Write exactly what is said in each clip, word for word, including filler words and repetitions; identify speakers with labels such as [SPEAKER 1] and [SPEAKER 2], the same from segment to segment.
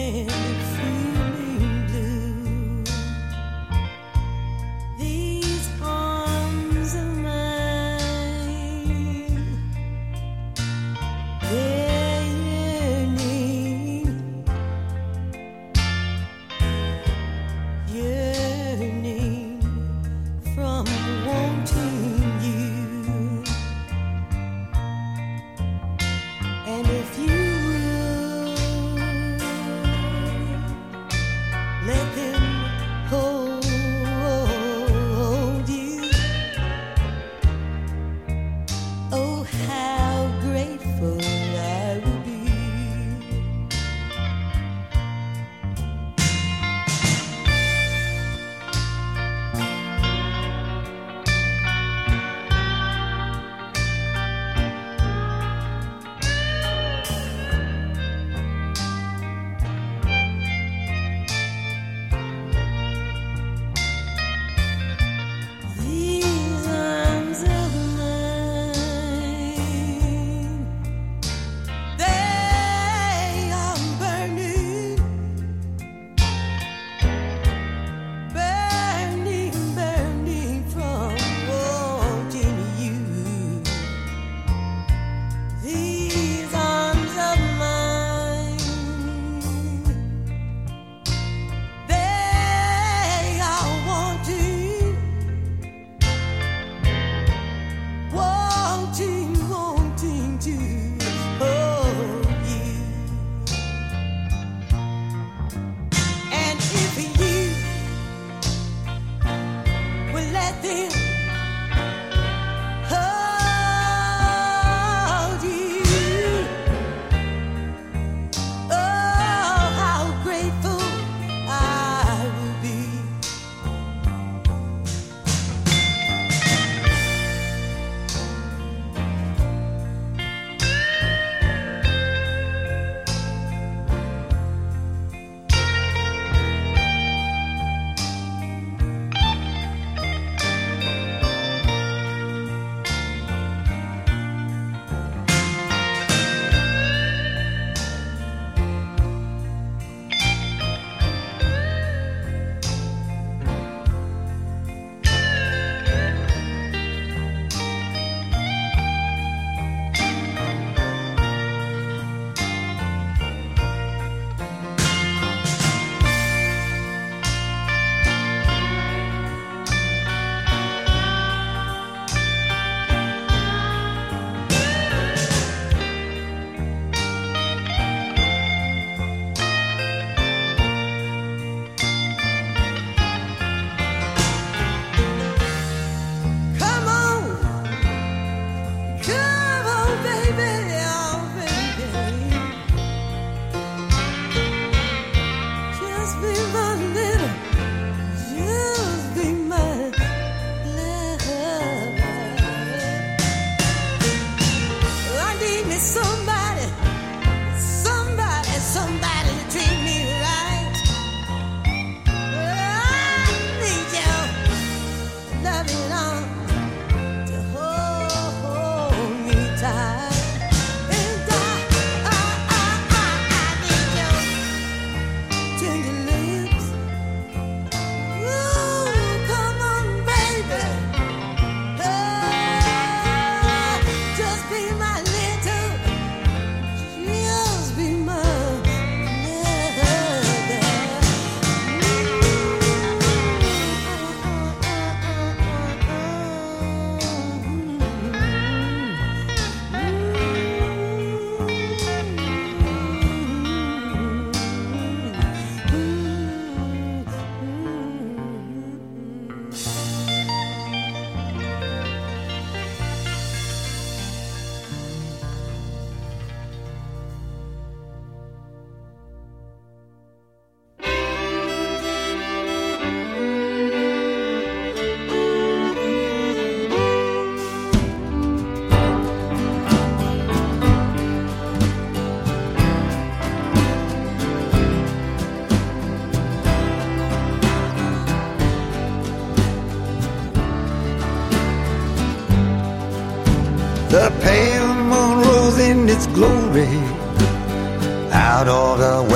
[SPEAKER 1] The pale moon rose in its glory out of the west.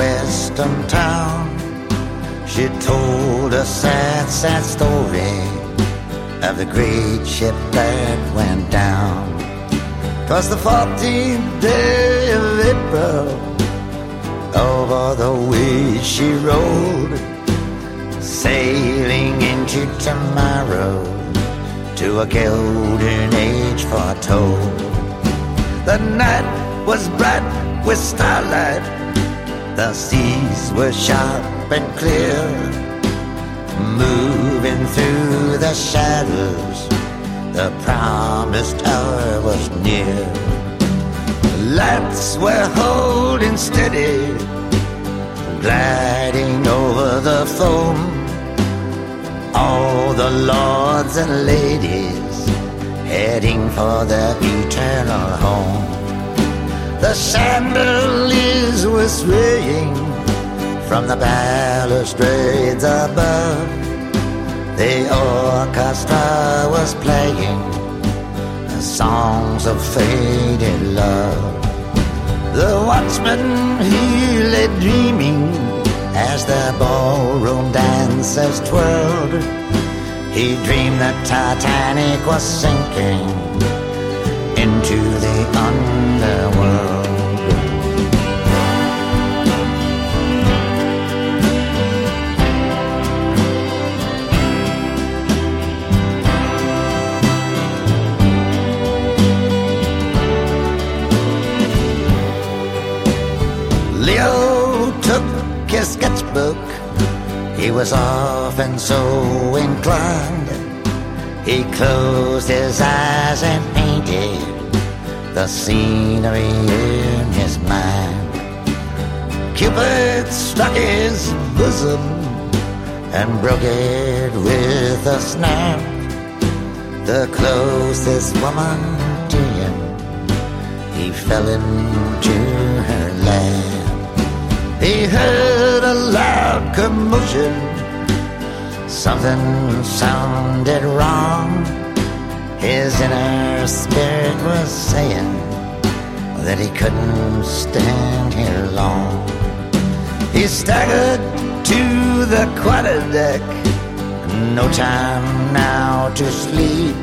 [SPEAKER 1] Boston town. She told a sad, sad story of the great ship that went down. 'Twas the fourteenth day of April, over the way she rode, sailing into tomorrow, to a golden age foretold. The night was bright with starlight, the seas were sharp and clear, moving through the shadows, the promised hour was near. Lights were holding steady, gliding over the foam, all the lords and ladies heading for their eternal home. The chandeliers were swaying from the balustrades above, the orchestra was playing the songs of faded love. The watchman, he lay dreaming as the ballroom dancers twirled. He dreamed that Titanic was sinking into the underworld. Leo took his sketchbook, he was often so inclined. He closed his eyes and painted the scenery in his mind. Cupid struck his bosom and broke it with a snap. The closest woman to him, he fell into her lap. He heard a loud commotion, something sounded wrong. His inner spirit was saying that he couldn't stand here long. He staggered to the quarterdeck, no time now to sleep.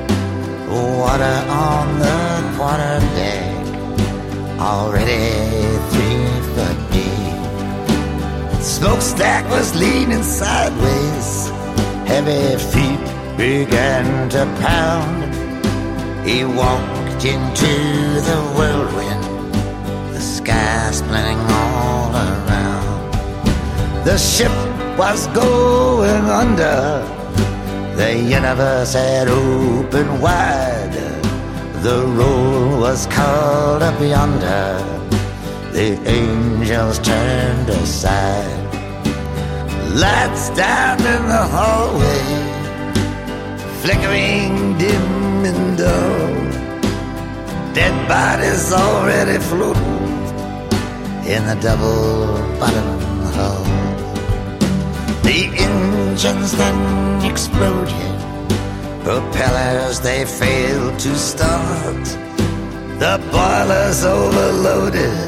[SPEAKER 1] Water on the quarterdeck, already three foot deep. Smokestack was leaning sideways, heavy feet began to pound. He walked into the whirlwind, the sky splitting all around. The ship was going under, the universe had opened wide. The roll was called up yonder, the angels turned aside. Lights down in the hallway, flickering dim and dull. Dead bodies already floating in the double-bottom hull. The engines then exploded, propellers they failed to start. The boilers overloaded,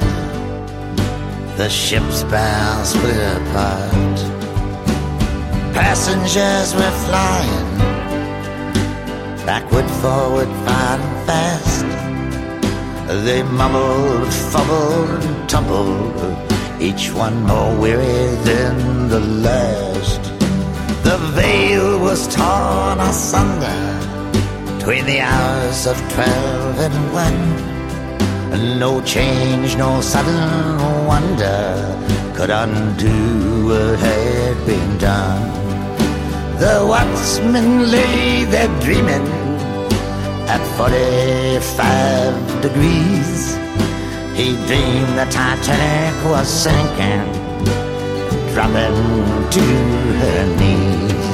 [SPEAKER 1] the ship's bow split apart. Passengers were flying backward, forward, fine and fast. They mumbled, fumbled, and tumbled, each one more weary than the last. The veil was torn asunder between the hours of twelve and one. No change, no sudden wonder could undo what had been done. The watchman lay there dreaming at forty-five degrees. He dreamed the Titanic was sinking, dropping to her knees.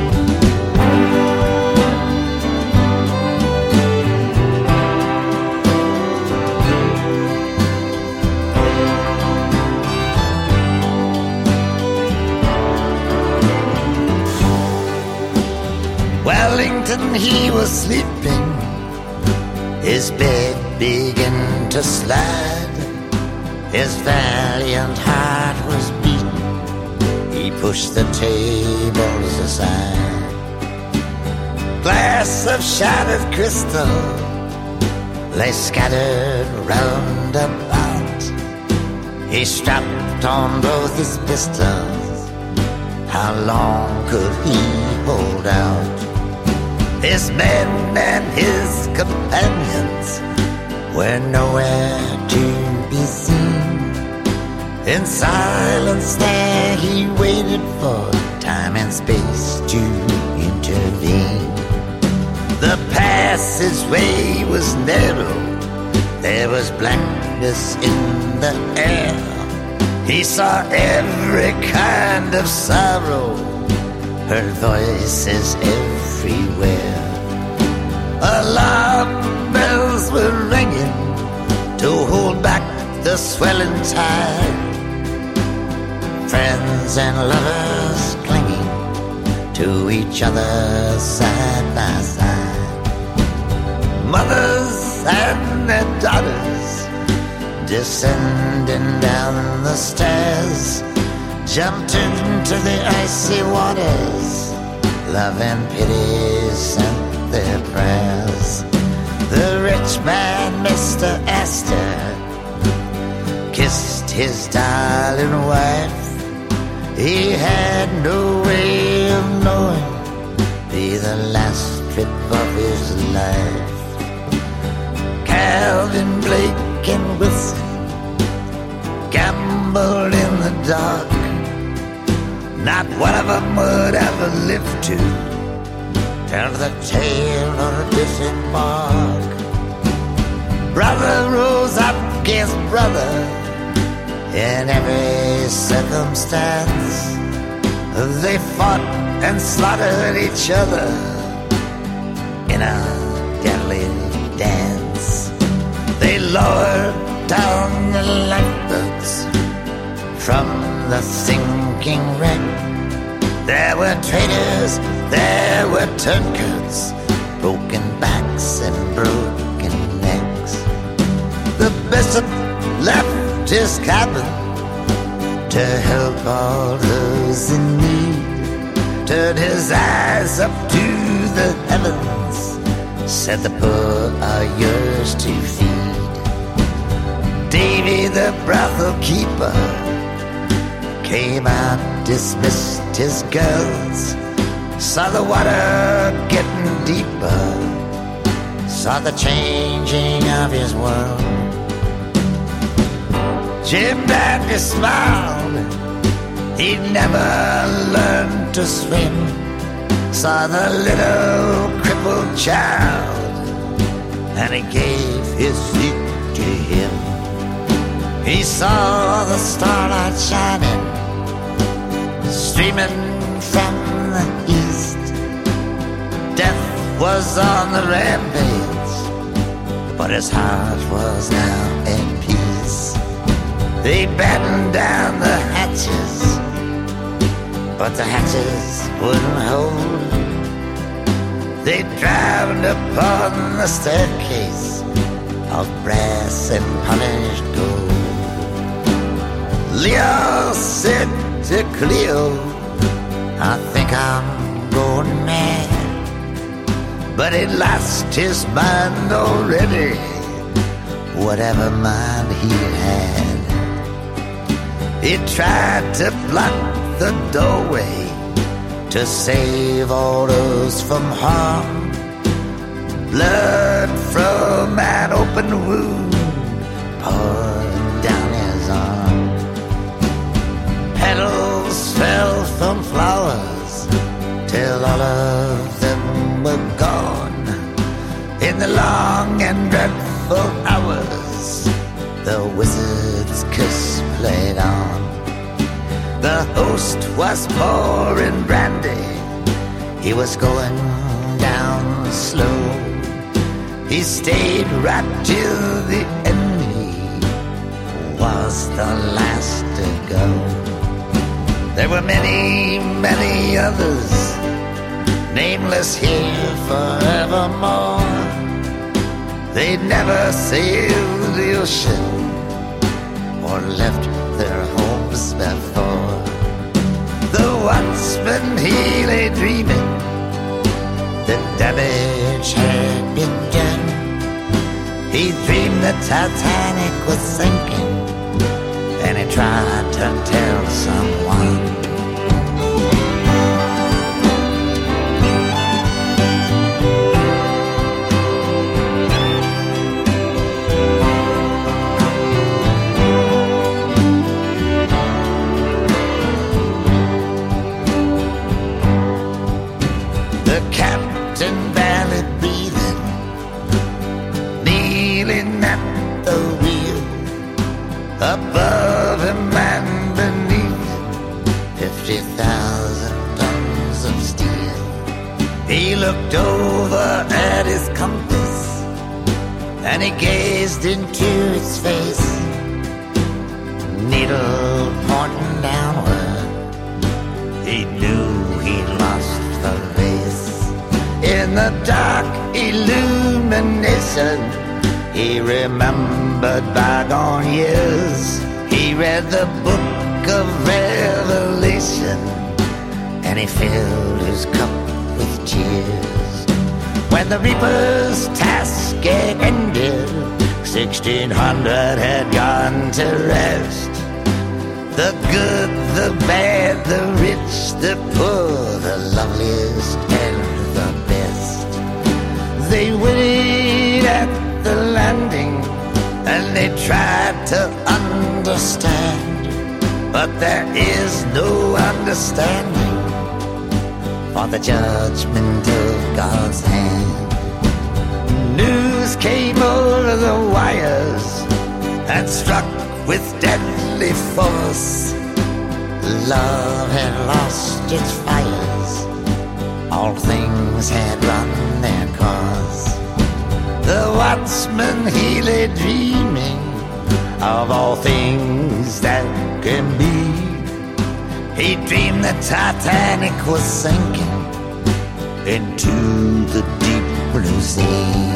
[SPEAKER 1] Wellington, he was sleeping, his bed began to slide. His valiant heart was push the tables aside. Glass of shattered crystal lay scattered round about. He strapped on both his pistols. How long could he hold out? His men and his companions were nowhere to be seen. In silence there he waited for time and space to intervene. The passageway was narrow, there was blackness in the air. He saw every kind of sorrow, heard voices everywhere. Alarm bells were ringing to hold back the swelling tide. Friends and lovers clinging to each other side by side. Mothers and their daughters descending down the stairs, jumped into the icy waters. Love and pity sent their prayers. The rich man, Mister Astor, kissed his darling wife. He had no way of knowing be the last trip of his life. Calvin, Blake, and Wilson gambled in the dark. Not one of them would ever live to tell the tale or disembark. Brother rose up against brother in every circumstance. They fought and slaughtered each other in a deadly dance. They lowered down the lifeboats from the sinking wreck. There were traitors, there were turncoats, broken backs and broken necks. The bishop left his cabin to help all those in need, turned his eyes up to the heavens, said the poor are yours to feed. Davy the brothel keeper came out, dismissed his girls, saw the water getting deeper, saw the changing of his world. Jim Dandy smiled, he'd never learned to swim, saw the little crippled child, and he gave his seat to him. He saw the starlight shining, streaming from the east. Death was on the rampage, but his heart was now in peace. They battened down the hatches, but the hatches wouldn't hold. They drowned upon the staircase of brass and polished gold. Leo said to Cleo, I think I'm going mad. But he'd lost his mind already, whatever mind he had. He tried to block the doorway to save all those from harm. Blood from an open wound poured down his arm. Petals fell from flowers till all of them were gone. In the long and dreadful hours, the wizard's kiss played on. The host was pouring brandy, he was going down slow. He stayed right till the end, he was the last to go. There were many, many others, nameless here forevermore. They never sailed the ocean or left their homes before. The husband, he lay dreaming. The damage had been done. He dreamed the Titanic was sinking, and he tried to tell someone. The captain barely breathing, kneeling at the wheel. Above him and beneath him, fifty thousand tons of steel. He looked over at his compass, and he gazed into its face. Needle pointing downward, he knew he'd lost the race. In the dark illumination, he remembered bygone years. He read the book of Revelation, and he filled his cup with tears. When the Reaper's task ended, sixteen hundred had gone to rest. The good, the bad, the rich, the poor, the loveliest and the best. They waited at the landing, and they tried to understand, but there is no understanding for the judgment of God's hand. News came over the wires and struck with deadly force. Love had lost its fires, all things had run their course. The watchman, he lay dreaming of all things that can be. He dreamed the Titanic was sinking into the deep blue sea.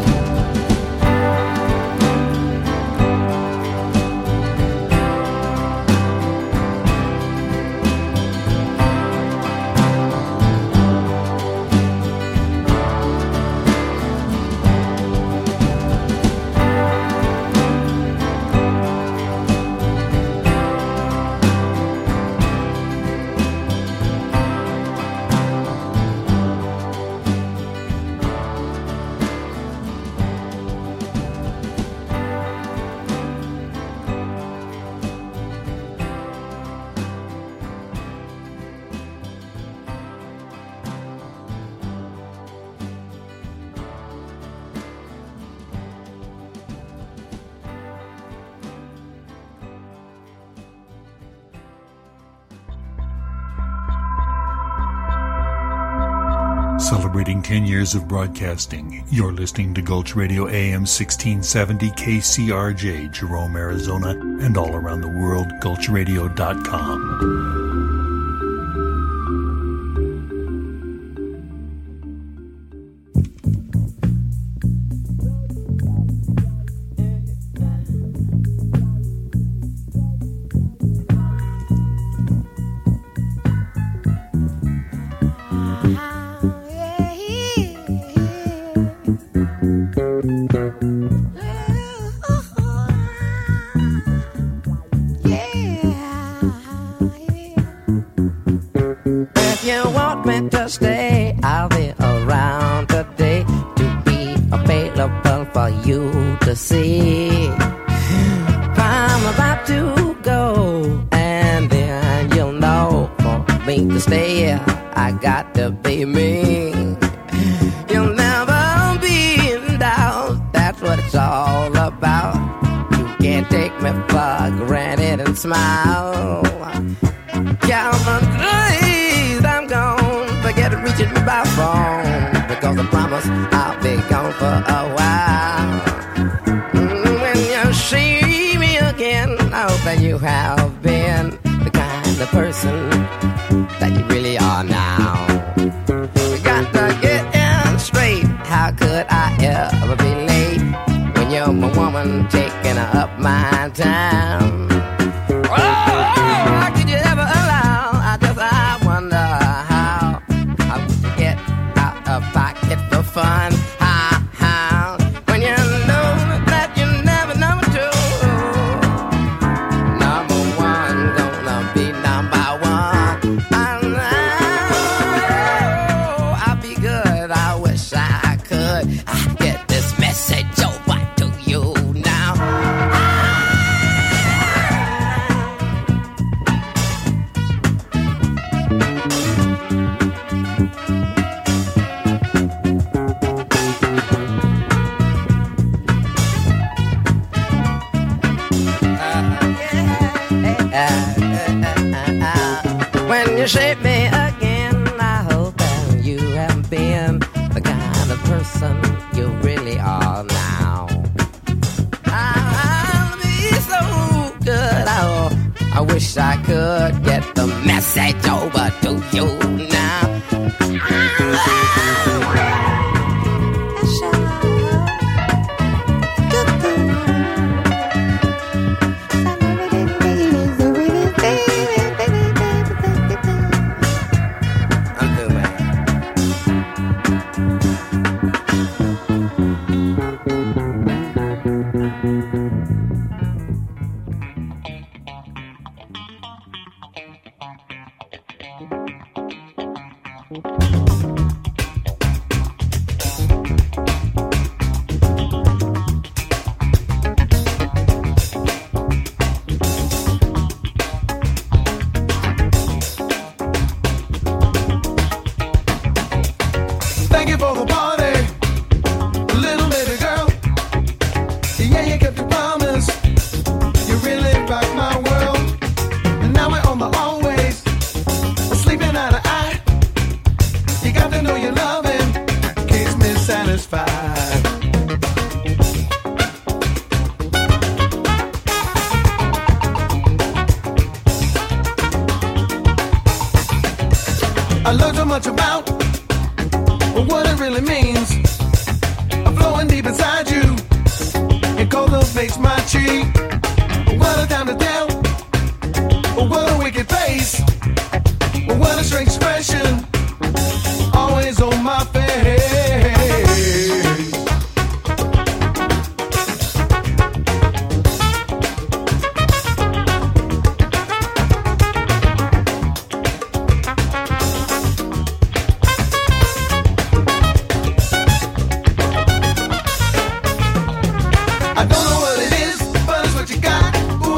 [SPEAKER 2] Celebrating ten years of broadcasting, you're listening to Gulch Radio A M sixteen seventy K C R J, Jerome, Arizona, and all around the world, gulch radio dot com.
[SPEAKER 3] Stay, I'll be around today to be available for you to see. I'm about to go, and then you'll know for me to stay, I got to be me. You'll never be in doubt, that's what it's all about. You can't take me for granted and smile. Count on days I'm gone. Forget reaching me by phone, because I promise I'll be gone for a while. When you see me again, I hope that you have been the kind of person that you really are now. We got to get in straight. How could I ever be late when you're my woman taking up my time? Oh, how could you ever allow? I just I wonder. when you shape me again. I hope that you have been the kind of person you really are now. I'll be so good. Oh, I wish I could get the message over to you now.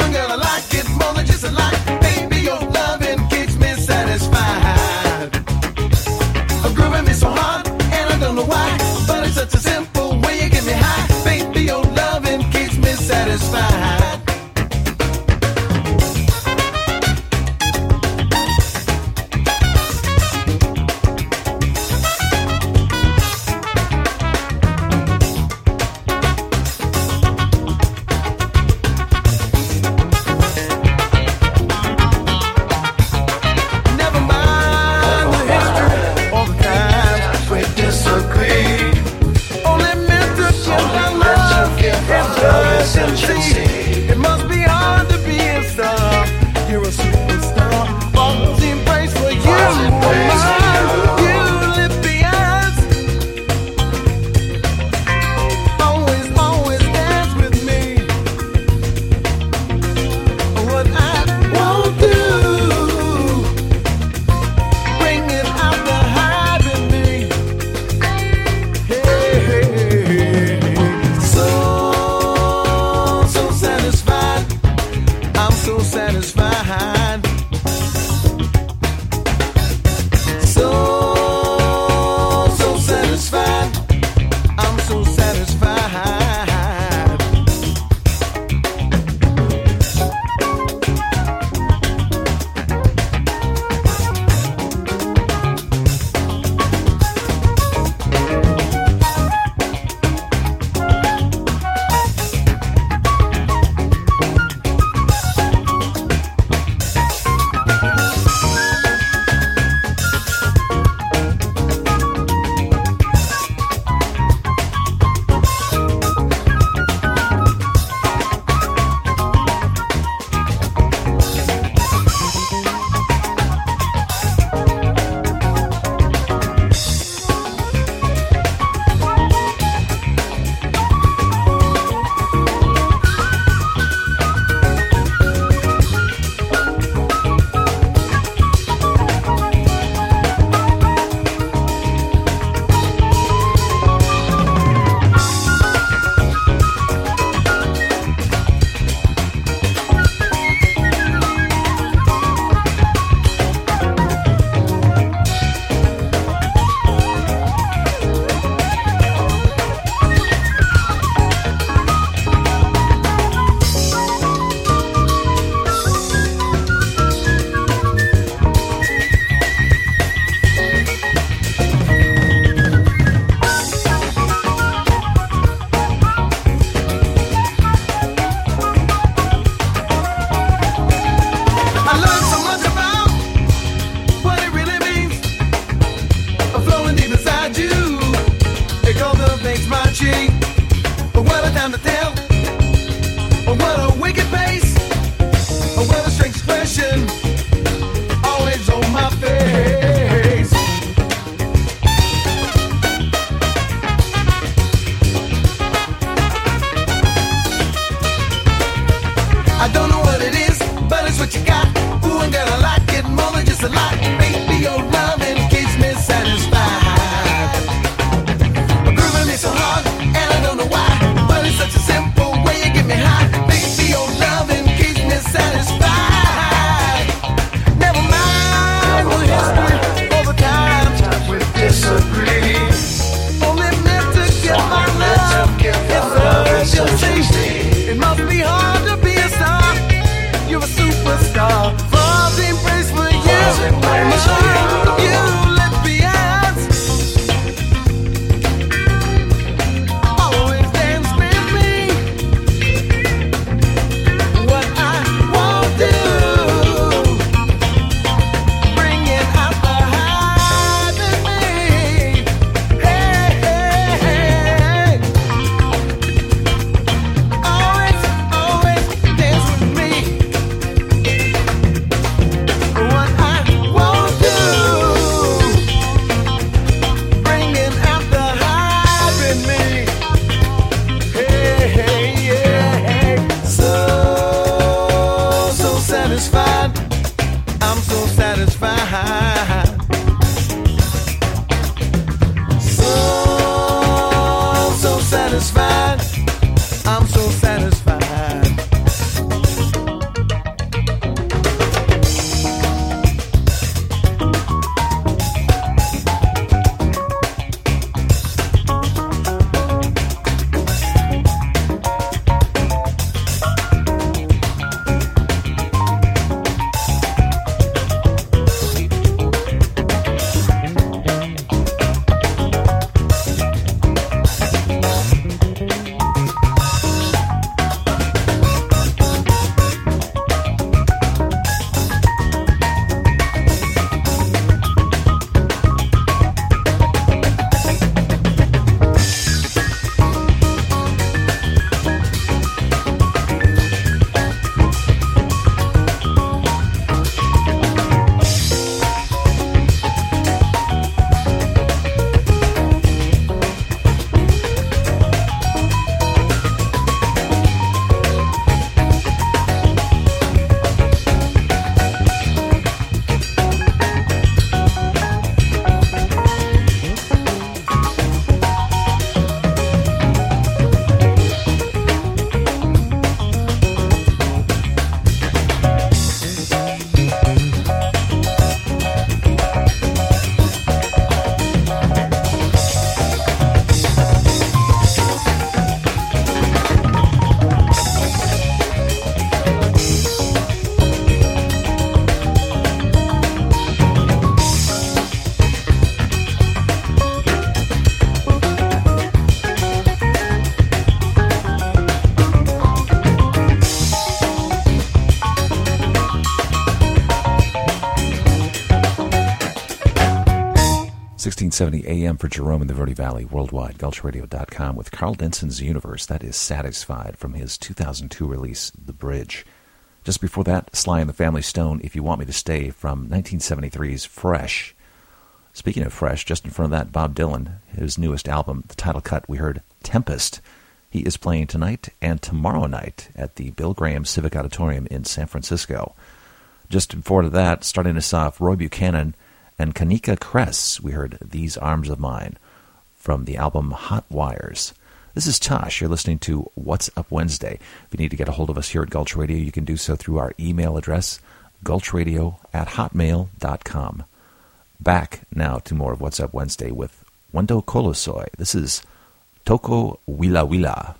[SPEAKER 4] More than just a light, baby, your loving keeps me satisfied. so satisfied. So, so satisfied. I'm so satisfied.
[SPEAKER 5] sixteen seventy A M for Jerome in the Verde Valley, worldwide, Gulch Radio dot com, with Carl Denson's Universe. That is Satisfied from his two thousand two release, The Bridge. Just before that, Sly and the Family Stone, If You Want Me to Stay, from nineteen seventy-three's Fresh. Speaking of Fresh, just in front of that, Bob Dylan, his newest album, the title cut, we heard Tempest. He is playing tonight and tomorrow night at the Bill Graham Civic Auditorium in San Francisco. Just before that, starting us off, Roy Buchanan and Kanika Kress. We heard These Arms of Mine from the album Hot Wires. This is Tosh. You're listening to What's Up Wednesday. If you need to get a hold of us here at Gulch Radio, you can do so through our email address, gulchradio at hotmail dot com. Back now to more of What's Up Wednesday with Wendo Kolosoy. This is Toko Wila Wila.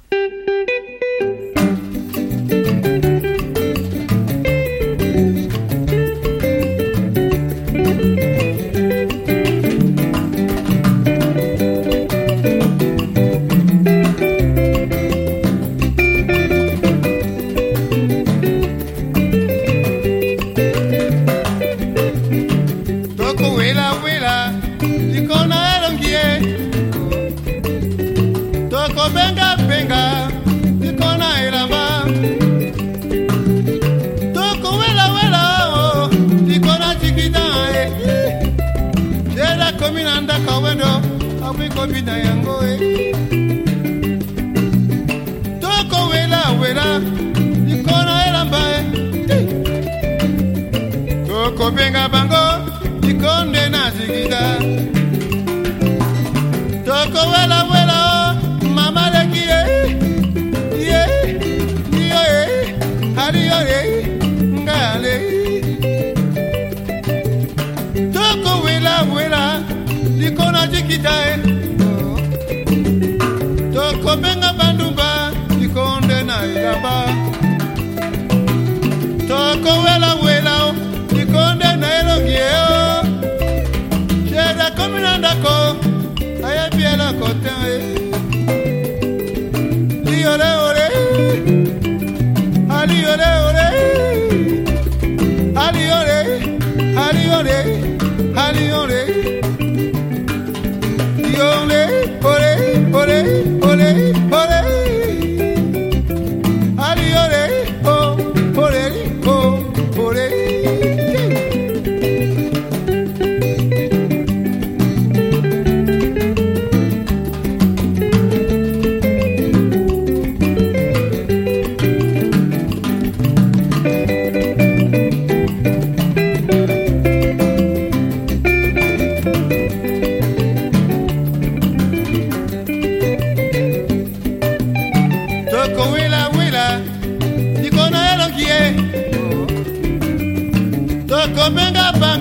[SPEAKER 4] Bina yango e toko wela wela ikona elamba e toko benga bango ikonde na zigida toko wela wela mama leki e ye yo e hari yo e ngale toko wela wela ikona jikita e Kobenga bandumba ikonde na iraba Toko wela wela ikonde na elongieo Sheda kominanda ko aya biela kote Liole ole Ali ole ole Ali ole Ali ole Ali ole Liole ole ole Ole, ole, ali ole, oh, ole, oh, ole.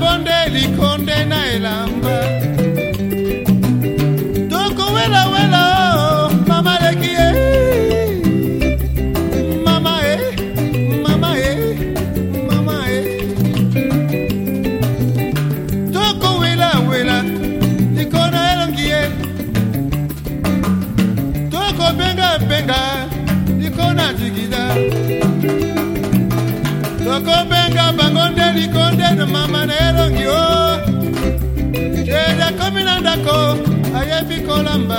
[SPEAKER 4] bangonde likonde na elamba toko wela wela mama lekie mama eh mama eh mama eh toko wela wela likona elongie toko benga benga likona jigida toko benga bangonde likonde na mama na elongio Jeda komina ndako ayebi kolamba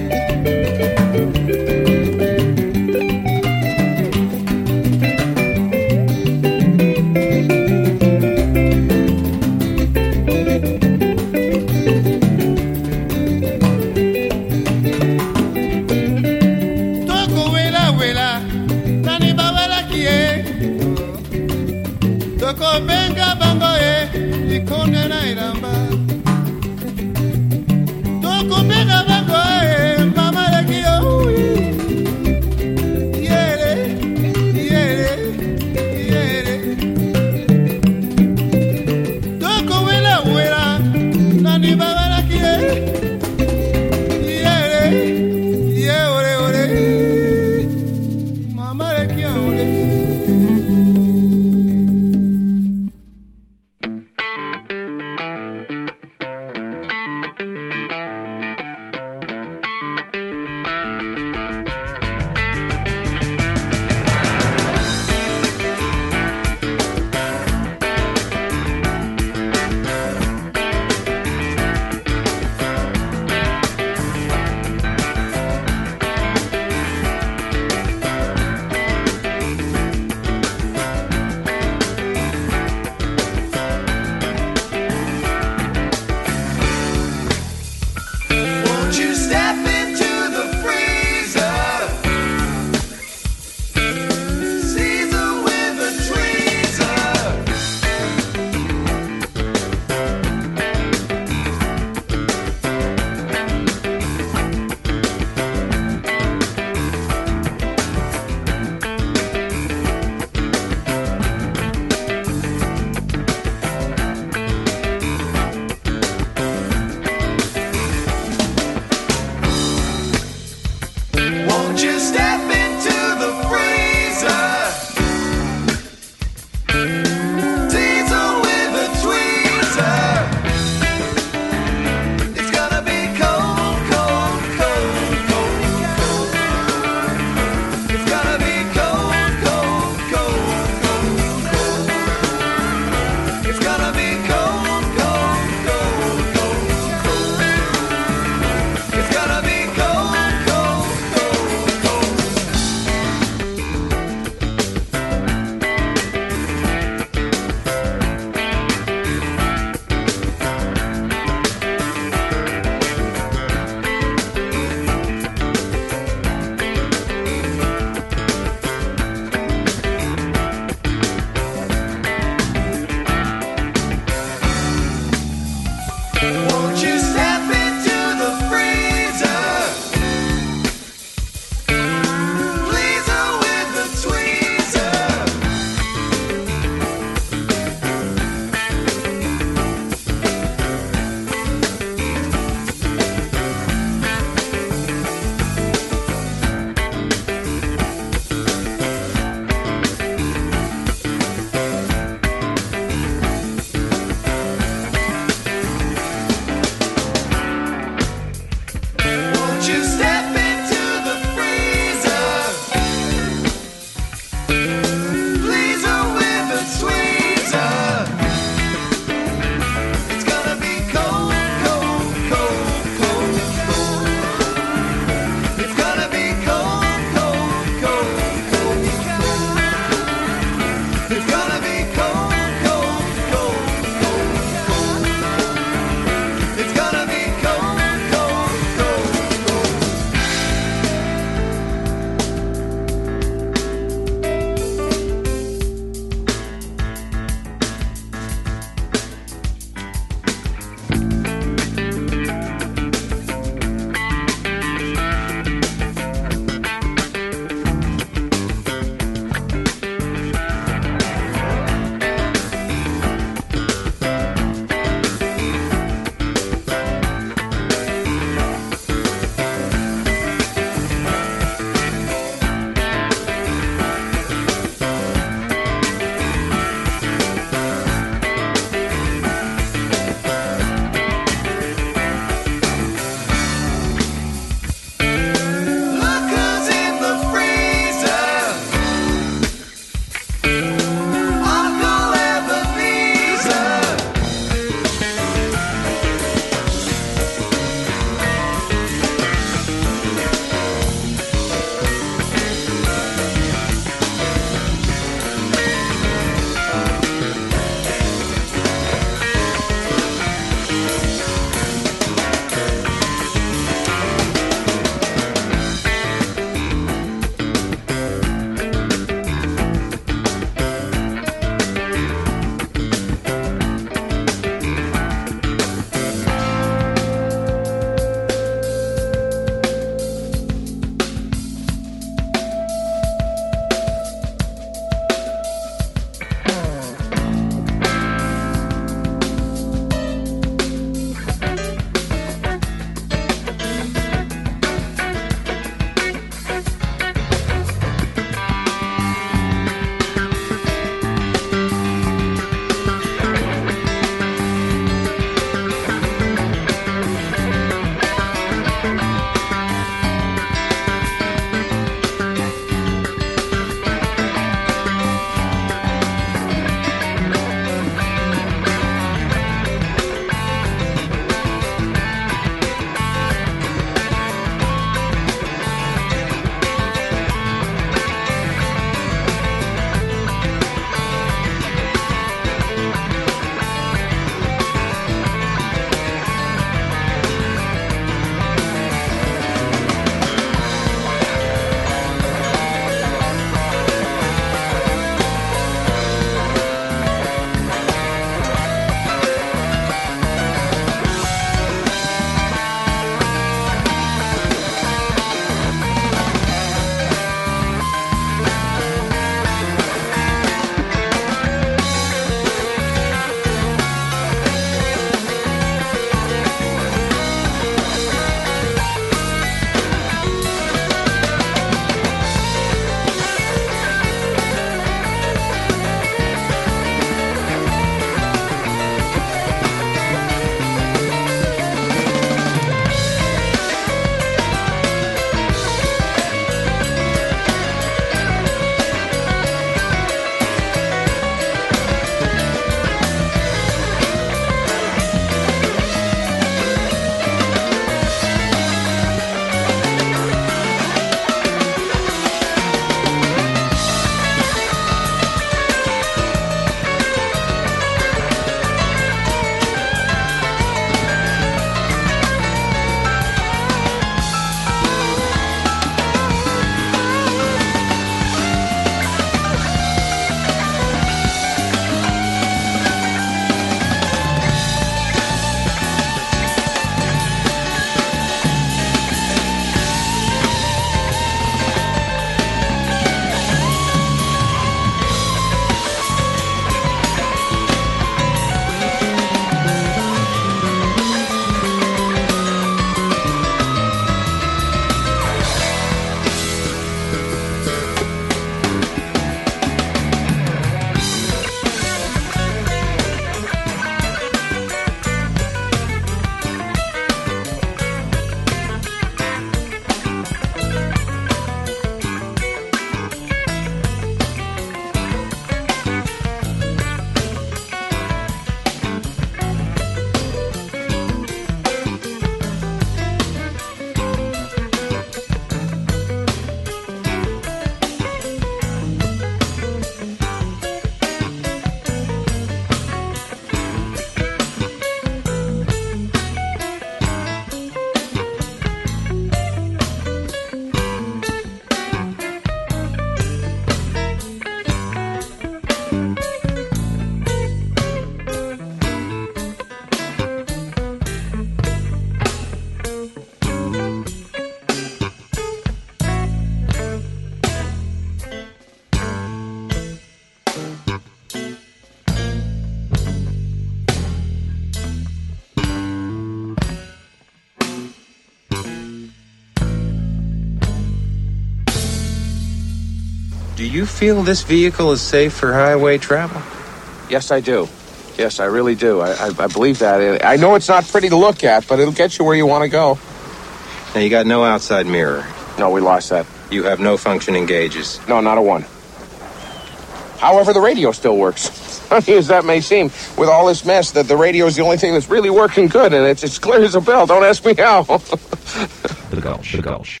[SPEAKER 6] you feel this vehicle is safe for highway travel?
[SPEAKER 7] Yes, I do. Yes, I really do. I, I, I believe that. I know it's not pretty to look at, but it'll get you where you want to go.
[SPEAKER 6] Now, you got no outside mirror.
[SPEAKER 7] No, we lost that.
[SPEAKER 6] You have no functioning gauges.
[SPEAKER 7] No, not a one. However, the radio still works. Funny as that may seem, with all this mess, that the radio is the only thing that's really working good, and it's as clear as a bell. Don't ask me how.
[SPEAKER 5] The Gulch, the Gulch.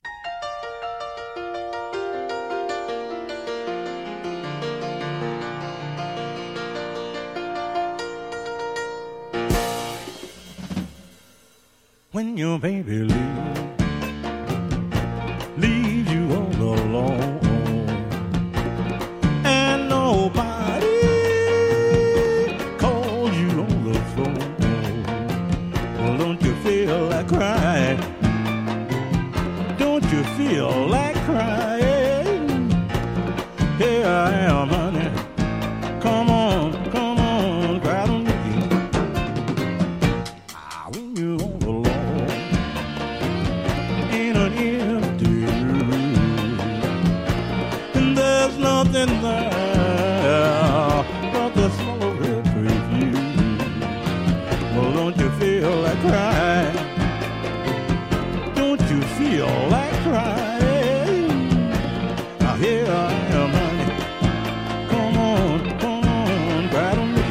[SPEAKER 4] When your baby leaves, leaves you all alone, and nobody calls you on the phone. Well, don't you feel like crying? Don't you feel like crying? Here I am, honey. Come on, come on, cry to me. Ah, when you on the lawn in an empty room, and there's nothing there but the smell of red perfume. Well, don't you feel like crying? Don't you feel like crying? Now here I am, honey. Come on, come on, cry to me.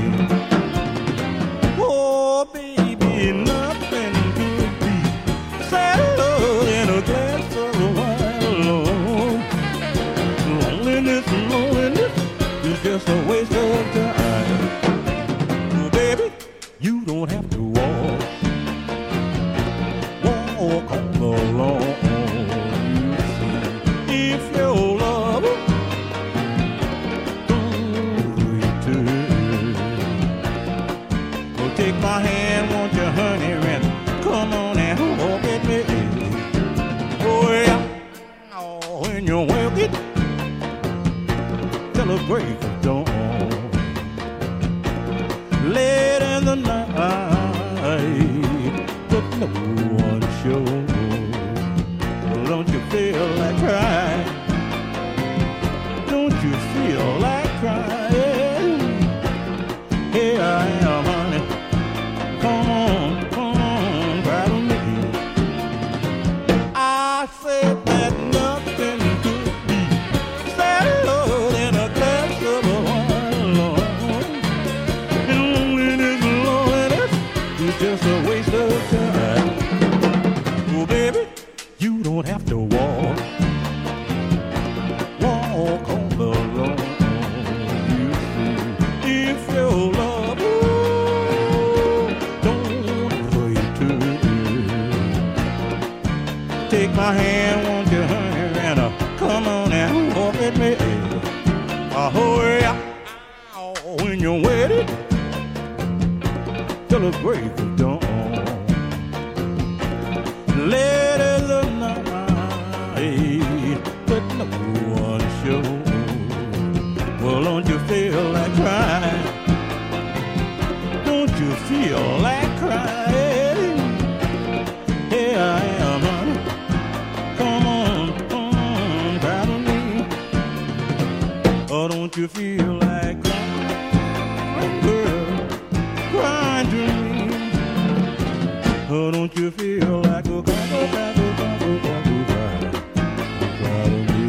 [SPEAKER 4] Oh, baby, nothing could be sadder than a glass of wine alone. Loneliness, loneliness is just a waste of time. Oh, baby, you don't have to walk, walk on the lawn. You see, if your love don't return, well, take my hand, won't you, honey, and come on and walk with me. Oh, yeah, oh, when you're working till the break of dawn, late in the night, but no one shows. Well, don't you feel like crying? Don't you feel like crying? Here I am, honey. Come on, come on, cry to me. I said that nothing could be sadder than a glass of wine alone. And loneliness, loneliness is just a waste of time. Oh, baby, you don't have to walk, walk on the lawn. You see, if your love ooh, don't return, take my hand, won't you, honey, and uh, come on and walk with me. Uh, hurry up, oh, when you're waiting till the break of dawn, late in the night, but no one shows. Well, don't you feel like crying? Don't you feel like crying? Here I am, honey. Come on, come on, cry to me. Oh, don't you feel like crying, girl, crying to me? Oh, don't you feel like a cry, cry, cry, cry, cry, cry, cry to me?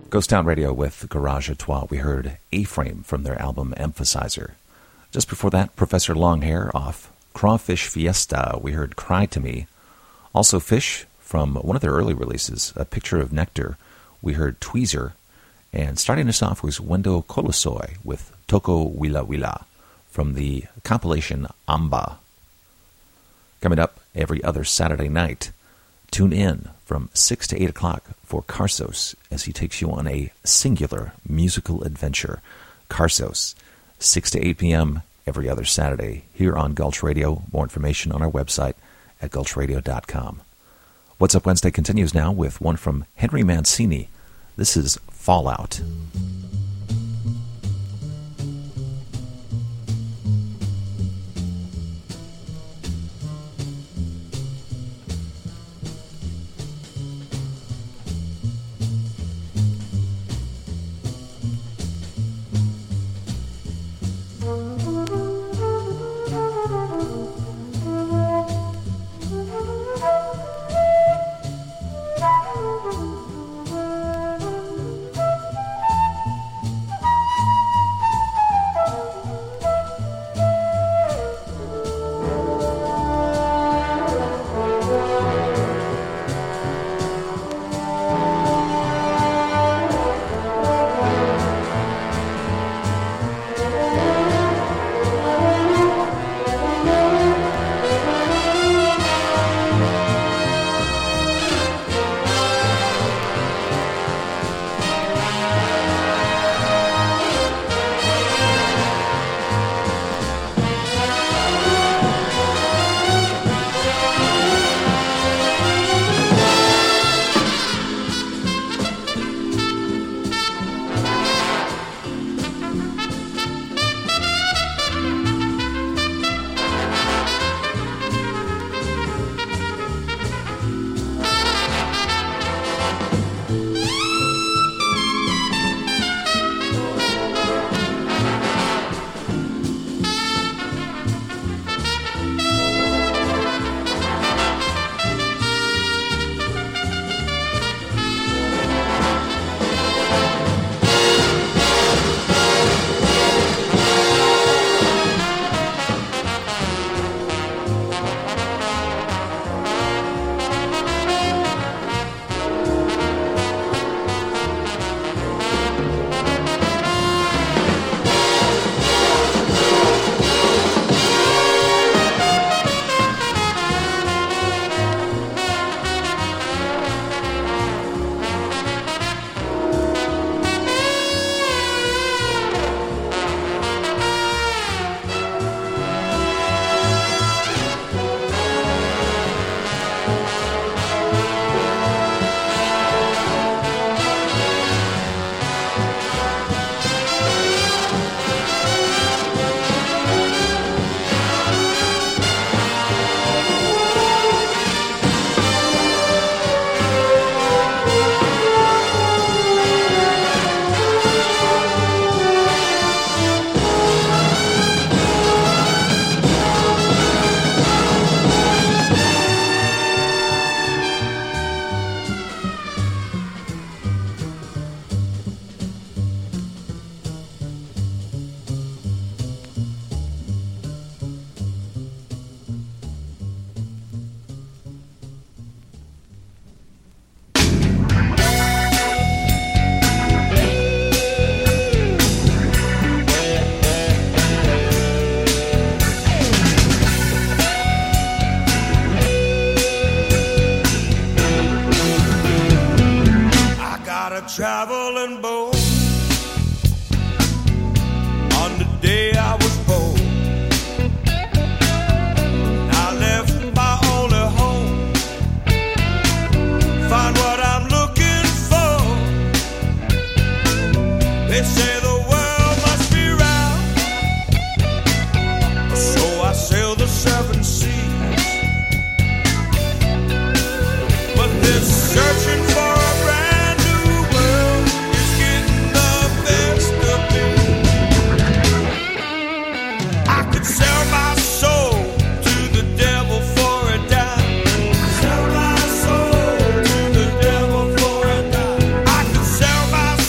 [SPEAKER 5] Ghost Town Radio with Garage à Trois. We heard A-Frame from their album Emphasizer. Just before that, Professor Longhair off Crawfish Fiesta. We heard Cry to Me. Also Fish from one of their early releases, A Picture of Nectar. We heard Tweezer. And starting us off was Wendo Colosoi with Toko Wila Wila from the compilation Amba. Coming up every other Saturday night, tune in from six to eight o'clock for Karsos as he takes you on a singular musical adventure. Karsos, six to eight p.m. every other Saturday here on Gulch Radio. More information on our website at gulch radio dot com. What's Up Wednesday continues now with one from Henry Mancini. This is Fallout.
[SPEAKER 8] traveling boat on the day I was born. I left my only home, find what I'm looking for. They say the world must be round, so I sail the seven seas. But this searching for a brand new world is getting the best of me. I could sell my soul to the devil for a dime. Sell my soul to the devil for a dime. I could sell my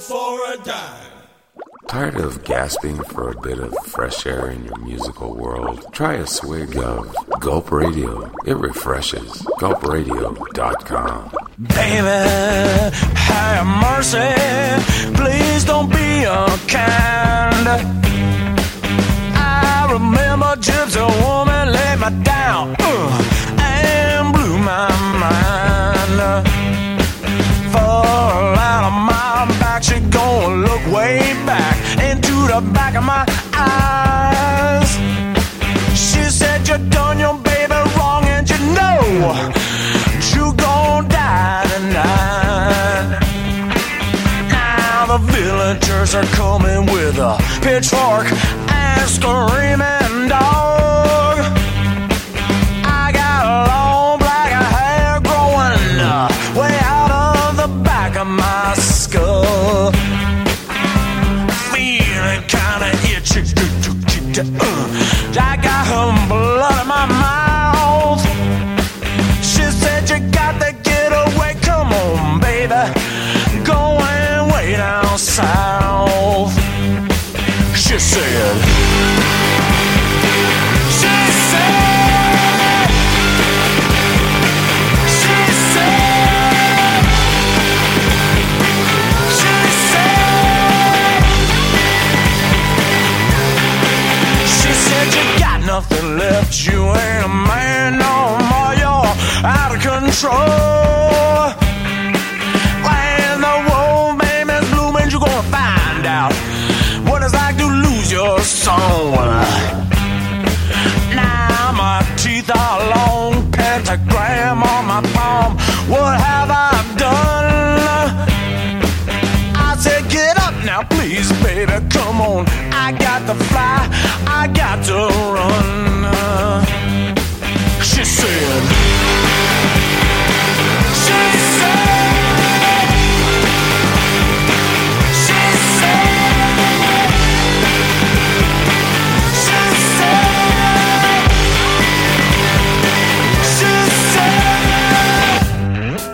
[SPEAKER 8] for a dime.
[SPEAKER 9] Tired of gasping for a bit of fresh air in your musical world? Try a swig of Gulp Radio. It refreshes. gulp radio dot com.
[SPEAKER 10] Baby, have mercy. Please don't be unkind. I remember gypsy woman laid me down uh, and blew my mind. Fall out of my back, she gonna look way back into the back of my eyes. She said you done your baby wrong and you know you gon' die tonight. Now the villagers are coming with a pitchfork and screaming dog. I got long black hair growing uh, way out of the back of my skull. Feeling kinda itchy. Uh, I got her blood in my mouth. She said you got to get away. Come on, baby. Go and way down south. She said. She said. She said. She said. She said you got nothing left. You ain't a man no more. You're out of control. When the wolf baby is blooming, you're gonna find out what it's like to lose your soul. Now my teeth are long, pentagram on my palm. What have I done? I said get up now, please, baby, come on. I got to fly, I got to run. She said. She said. She said. She said. She said.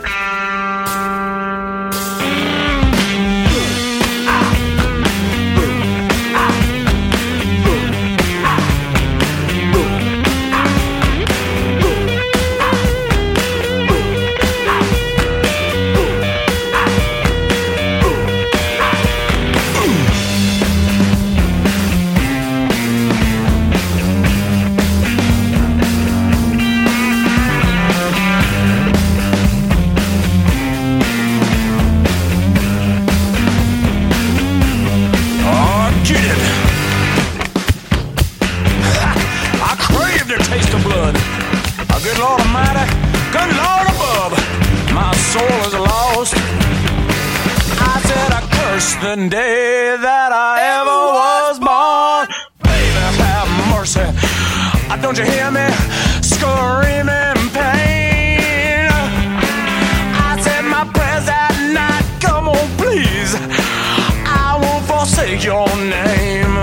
[SPEAKER 10] The day that I ever was born. Baby, have mercy. Don't you hear me screaming pain? I said my prayers at night. Come on, please. I won't forsake your name.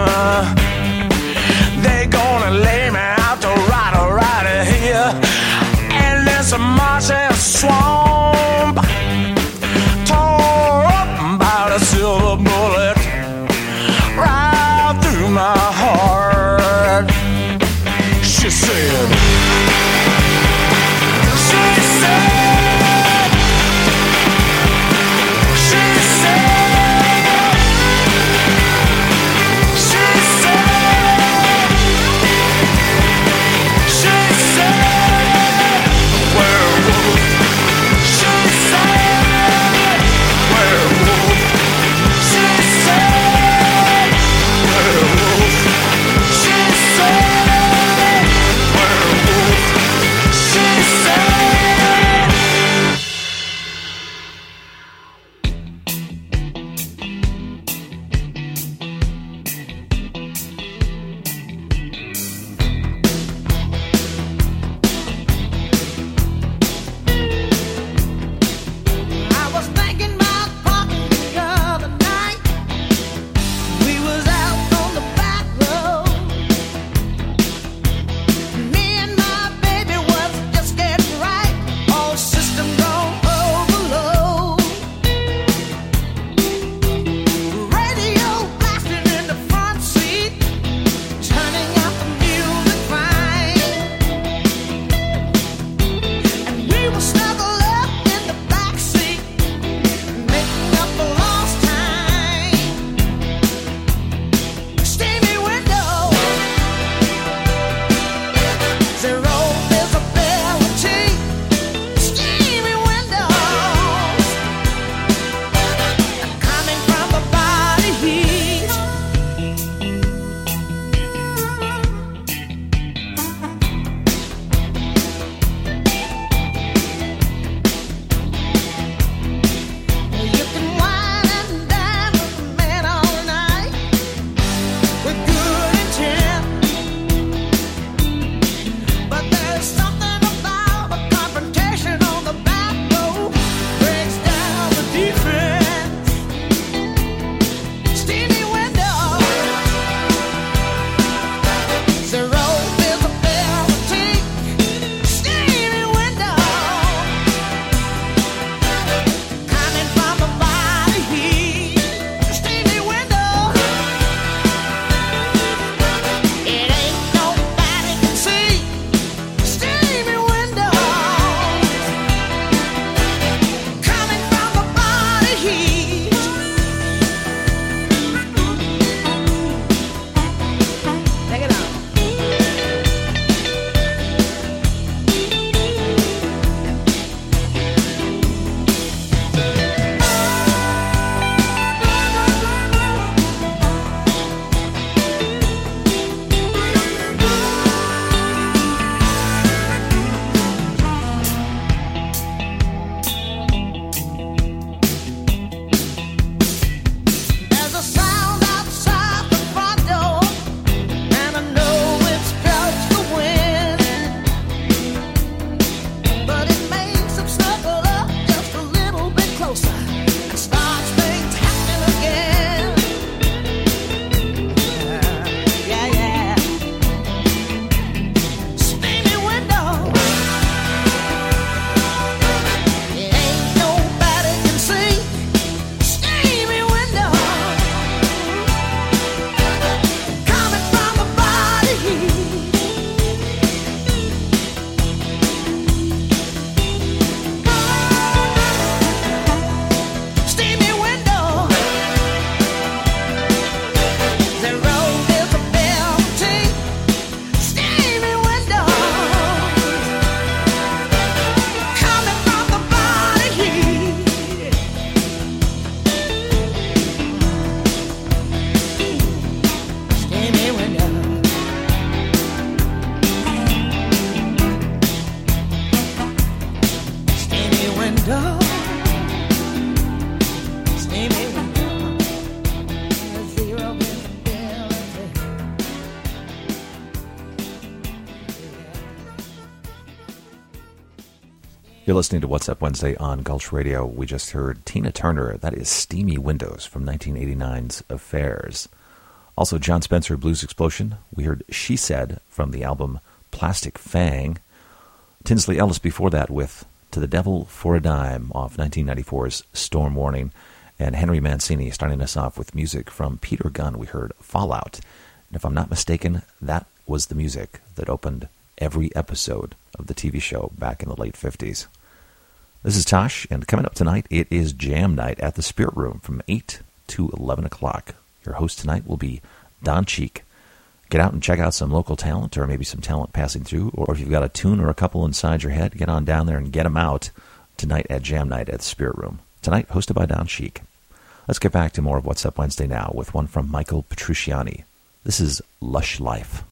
[SPEAKER 10] They gonna lay me out to rot right here in this marshy swamp, tore up by the silver bullet right through my heart. She said, she said, she said, she said, she said, werewolf. She said, werewolf. She said, werewolf. She said, werewolf.
[SPEAKER 5] You're listening to What's Up Wednesday on Gulch Radio. We just heard Tina Turner. That is Steamy Windows from nineteen eighty-nine's Affairs. Also, John Spencer, Blues Explosion. We heard She Said from the album Plastic Fang. Tinsley Ellis before that with To the Devil for a Dime off nineteen ninety-four's Storm Warning. And Henry Mancini starting us off with music from Peter Gunn. We heard Fallout. And if I'm not mistaken, that was the music that opened every episode of the T V show back in the late fifties. This is Tosh, and coming up tonight, it is Jam Night at the Spirit Room from eight to eleven o'clock. Your host tonight will be Don Cheek. Get out and check out some local talent, or maybe some talent passing through, or if you've got a tune or a couple inside your head, get on down there and get them out tonight at Jam Night at the Spirit Room. Tonight, hosted by Don Cheek. Let's get back to more of What's Up Wednesday now with one from Michael Petrucciani. This is Lush Life.